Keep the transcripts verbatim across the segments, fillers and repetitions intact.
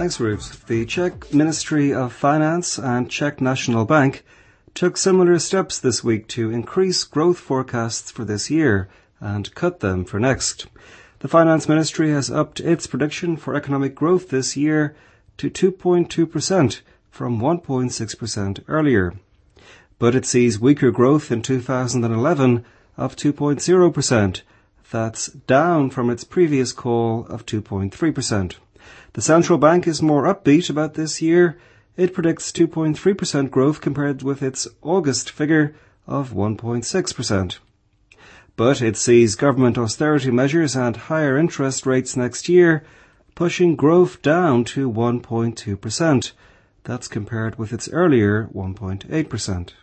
Thanks, Ruth. The Czech Ministry of Finance and Czech National Bank took similar steps this week to increase growth forecasts for this year and cut them for next. The Finance Ministry has upped its prediction for economic growth this year to two point two percent from one point six percent earlier. But it sees weaker growth in two thousand eleven of two point zero percent. That's down from its previous call of two point three percent. The central bank is more upbeat about this year. It predicts two point three percent growth compared with its August figure of one point six percent. But it sees government austerity measures and higher interest rates next year, pushing growth down to one point two percent. That's compared with its earlier one point eight percent.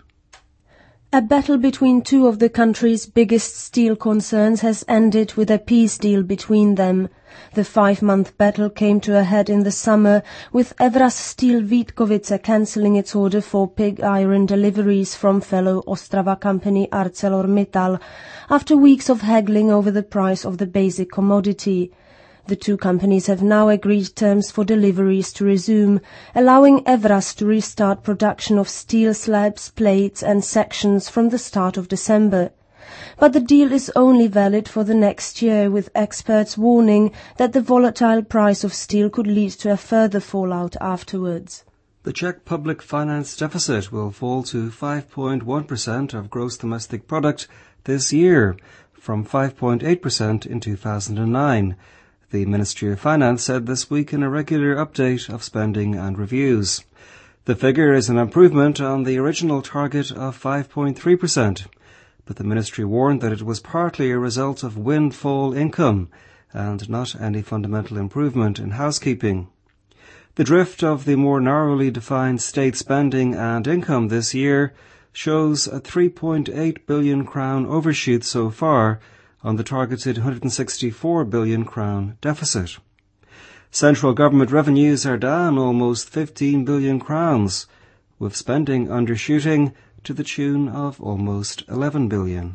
A battle between two of the country's biggest steel concerns has ended with a peace deal between them. The five-month battle came to a head in the summer, with Evraz Steel Vítkovice cancelling its order for pig iron deliveries from fellow Ostrava company ArcelorMittal, after weeks of haggling over the price of the basic commodity. The two companies have now agreed terms for deliveries to resume, allowing Evraz to restart production of steel slabs, plates and sections from the start of December. But the deal is only valid for the next year, with experts warning that the volatile price of steel could lead to a further fallout afterwards. The Czech public finance deficit will fall to five point one percent of gross domestic product this year, from five point eight percent in two thousand nine. The Ministry of Finance said this week in a regular update of spending and reviews. The figure is an improvement on the original target of five point three percent, but the Ministry warned that it was partly a result of windfall income and not any fundamental improvement in housekeeping. The drift of the more narrowly defined state spending and income this year shows a three point eight billion crown overshoot so far on the targeted one hundred sixty-four billion crown deficit. Central government revenues are down almost fifteen billion crowns, with spending undershooting to the tune of almost eleven billion.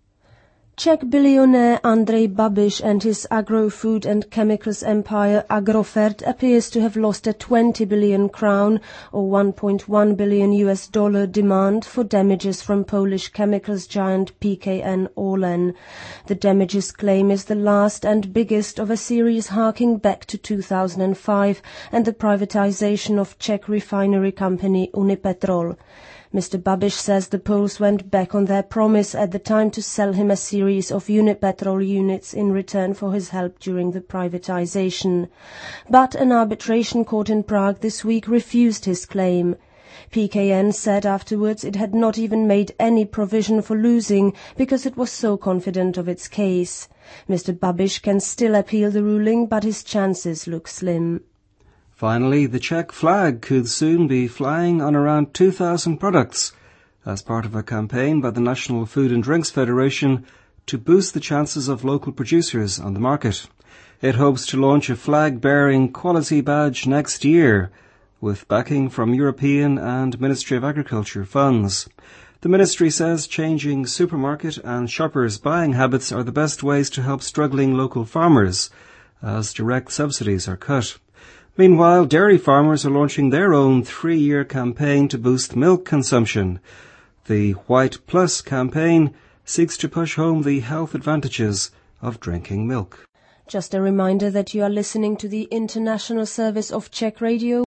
Czech billionaire Andrej Babiš and his agro-food and chemicals empire Agrofert appears to have lost a twenty billion crown or one point one billion U S dollar demand for damages from Polish chemicals giant P K N Orlen. The damages claim is the last and biggest of a series harking back to two thousand five and the privatization of Czech refinery company Unipetrol. Mister Babiš says the Poles went back on their promise at the time to sell him a series of Unipetrol units in return for his help during the privatization. But an arbitration court in Prague this week refused his claim. P K N said afterwards it had not even made any provision for losing because it was so confident of its case. Mister Babiš can still appeal the ruling, but his chances look slim. Finally, the Czech flag could soon be flying on around two thousand products as part of a campaign by the National Food and Drinks Federation to boost the chances of local producers on the market. It hopes to launch a flag-bearing quality badge next year, with backing from European and Ministry of Agriculture funds. The ministry says changing supermarket and shoppers' buying habits are the best ways to help struggling local farmers, as direct subsidies are cut. Meanwhile, dairy farmers are launching their own three-year campaign to boost milk consumption. The White Plus campaign seeks to push home the health advantages of drinking milk. Just a reminder that you are listening to the international service of Czech Radio.